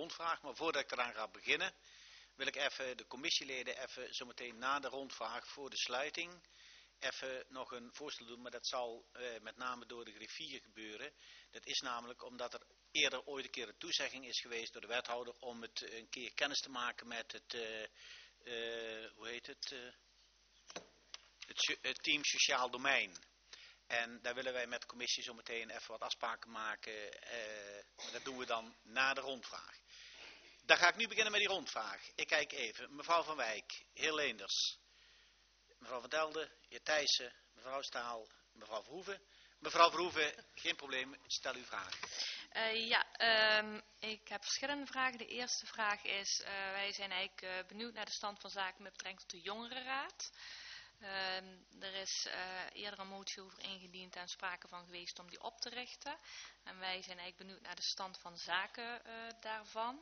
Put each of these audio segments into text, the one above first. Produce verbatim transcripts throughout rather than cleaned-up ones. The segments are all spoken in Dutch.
rondvraag. Maar voordat ik eraan ga beginnen, wil ik even de commissieleden even zometeen na de rondvraag voor de sluiting even nog een voorstel doen. Maar dat zal uh, met name door de griffier gebeuren. Dat is namelijk omdat er eerder ooit een keer een toezegging is geweest door de wethouder om het een keer kennis te maken met het, uh, uh, hoe heet het, uh, het, het team sociaal domein. En daar willen wij met de commissie zo meteen even wat afspraken maken. Uh, dat doen we dan na de rondvraag. Dan ga ik nu beginnen met die rondvraag. Ik kijk even. Mevrouw Van Wijk, heer Leenders, mevrouw Van Delden, heer Thijssen, mevrouw Staal, mevrouw Verhoeven. Mevrouw Verhoeven, geen probleem, stel uw vraag. Uh, ja, um, ik heb verschillende vragen. De eerste vraag is, uh, wij zijn eigenlijk uh, benieuwd naar de stand van zaken met betrekking tot de jongerenraad. Uh, er is uh, eerder een motie over ingediend en sprake van geweest om die op te richten. En wij zijn eigenlijk benieuwd naar de stand van zaken uh, daarvan.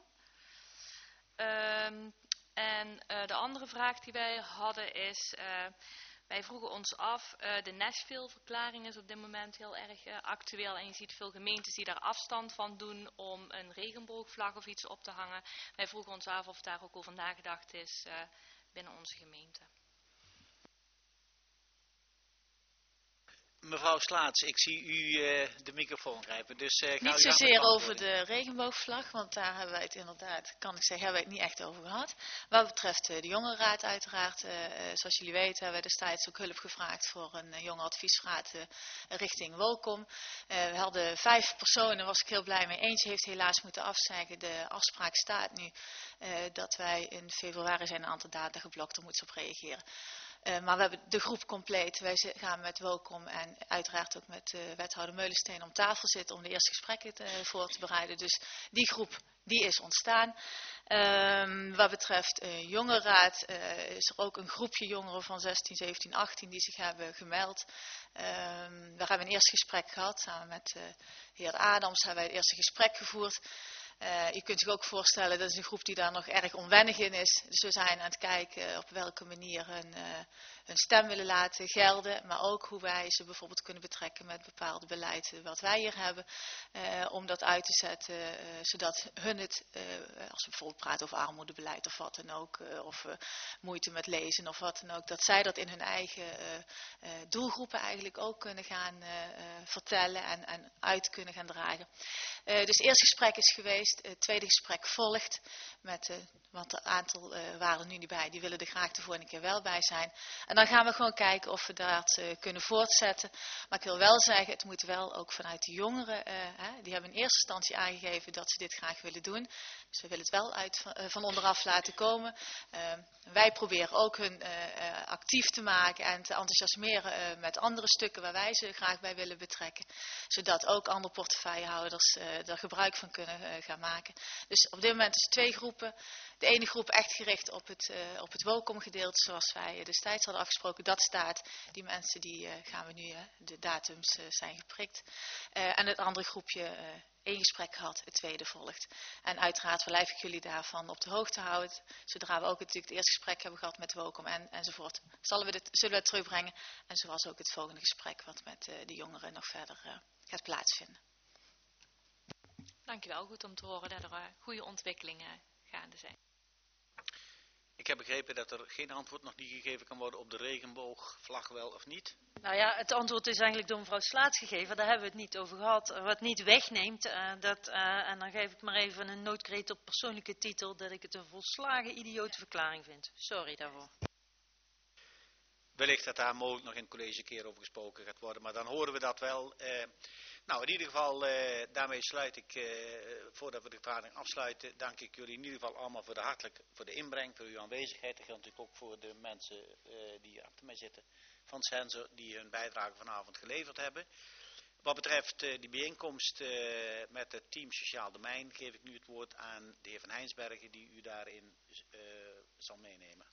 Um, en uh, de andere vraag die wij hadden is, uh, wij vroegen ons af, uh, de Nashville-verklaring is op dit moment heel erg uh, actueel. En je ziet veel gemeentes die daar afstand van doen om een regenboogvlag of iets op te hangen. Wij vroegen ons af of daar ook over nagedacht is uh, binnen onze gemeente. Mevrouw Slaats, ik zie u uh, de microfoon grijpen. Dus, uh, niet zozeer over de regenboogvlag, want daar hebben wij het inderdaad, kan ik zeggen, hebben wij het niet echt over gehad. Wat betreft uh, de jongerenraad uiteraard, uh, zoals jullie weten, hebben we destijds ook hulp gevraagd voor een uh, jonge adviesraad uh, richting Welkom. Uh, we hadden vijf personen, daar was ik heel blij mee. Eentje heeft helaas moeten afzeggen. De afspraak staat nu uh, dat wij in februari zijn een aantal data geblokt, daar moeten ze op reageren. Uh, maar we hebben de groep compleet. Wij gaan met Welkom en uiteraard ook met uh, wethouder Meulensteen om tafel zitten om de eerste gesprekken te, uh, voor te bereiden. Dus die groep die is ontstaan. Um, wat betreft uh, jongerenraad uh, is er ook een groepje jongeren van zestien, zeventien, achttien die zich hebben gemeld. Um, daar hebben we een eerste gesprek gehad. Samen met uh, heer Adams hebben wij het eerste gesprek gevoerd. Uh, je kunt zich ook voorstellen, dat is een groep die daar nog erg onwennig in is. Dus we zijn aan het kijken op welke manier hun, uh, hun stem willen laten gelden. Maar ook hoe wij ze bijvoorbeeld kunnen betrekken met bepaalde beleid wat wij hier hebben. Uh, om dat uit te zetten, uh, zodat hun het, uh, als we bijvoorbeeld praten over armoedebeleid of wat dan ook. Uh, of uh, moeite met lezen of wat dan ook. Dat zij dat in hun eigen uh, uh, doelgroepen eigenlijk ook kunnen gaan uh, uh, vertellen en, en uit kunnen gaan dragen. Uh, dus het eerste gesprek is geweest. Het tweede gesprek volgt, met, uh, want een aantal uh, waren er nu niet bij, die willen er graag de volgende keer wel bij zijn. En dan gaan we gewoon kijken of we dat uh, kunnen voortzetten. Maar ik wil wel zeggen, het moet wel ook vanuit de jongeren, uh, hè, die hebben in eerste instantie aangegeven dat ze dit graag willen doen. Dus we willen het wel uit van, uh, van onderaf laten komen. Uh, wij proberen ook hun uh, uh, actief te maken en te enthousiasmeren uh, met andere stukken waar wij ze graag bij willen betrekken. Zodat ook andere portefeuillehouders uh, er gebruik van kunnen uh, gaan maken. Dus op dit moment is twee groepen. De ene groep echt gericht op het, uh, op het welkomgedeelte zoals wij destijds hadden afgesproken. Dat staat. Die mensen die uh, gaan we nu, uh, de datums uh, zijn geprikt. Uh, en het andere groepje uh, één gesprek gehad, het tweede volgt. En uiteraard blijf ik jullie daarvan op de hoogte houden. Zodra we ook natuurlijk het eerste gesprek hebben gehad met Welkom en, enzovoort. Zullen we, dit, zullen we het terugbrengen. En zoals ook het volgende gesprek wat met uh, de jongeren nog verder uh, gaat plaatsvinden. Dankjewel, goed om te horen dat er uh, goede ontwikkelingen gaande zijn. Ik heb begrepen dat er geen antwoord nog niet gegeven kan worden op de regenboogvlag wel of niet. Nou ja, het antwoord is eigenlijk door mevrouw Slaats gegeven. Daar hebben we het niet over gehad. Wat niet wegneemt, uh, dat, uh, en dan geef ik maar even een noodkreet op persoonlijke titel, dat ik het een volslagen idiote verklaring vind. Sorry daarvoor. Wellicht dat daar mogelijk nog in het college een keer over gesproken gaat worden, maar dan horen we dat wel. Uh, nou, in ieder geval, uh, daarmee sluit ik, uh, voordat we de vergadering afsluiten, dank ik jullie in ieder geval allemaal voor de hartelijk, voor de inbreng, voor uw aanwezigheid. Dat geldt natuurlijk ook voor de mensen uh, die achter mij zitten van Sensor, die hun bijdrage vanavond geleverd hebben. Wat betreft uh, die bijeenkomst uh, met het team Sociaal Domein, geef ik nu het woord aan de heer Van Heinsbergen, die u daarin uh, zal meenemen.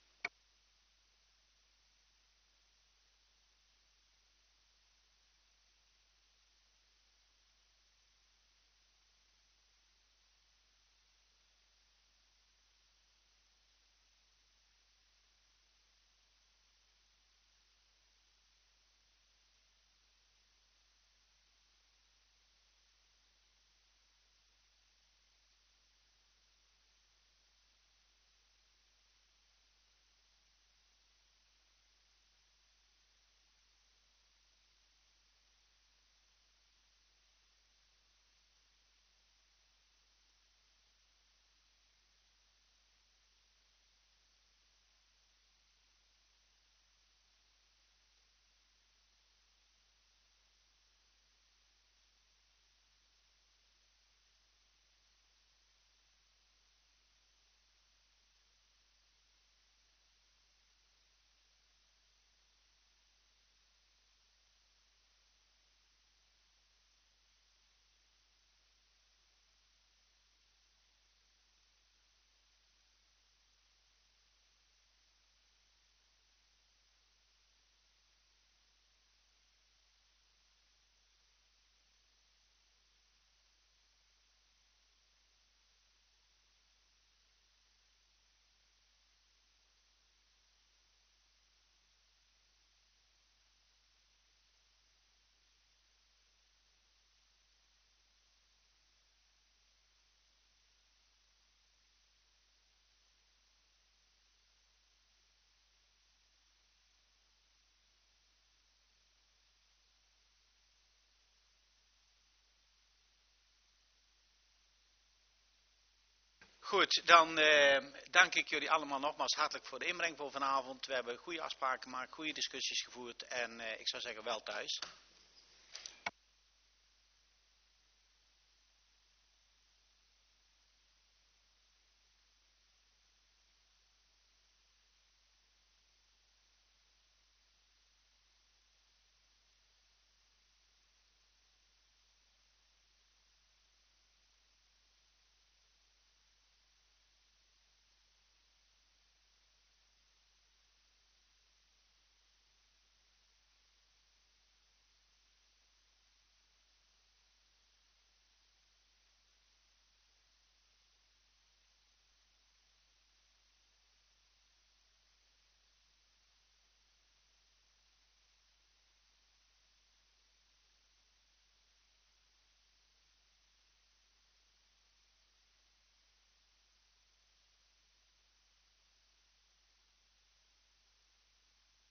Goed, dan uh, dank ik jullie allemaal nogmaals hartelijk voor de inbreng voor vanavond. We hebben goede afspraken gemaakt, goede discussies gevoerd en uh, ik zou zeggen wel thuis.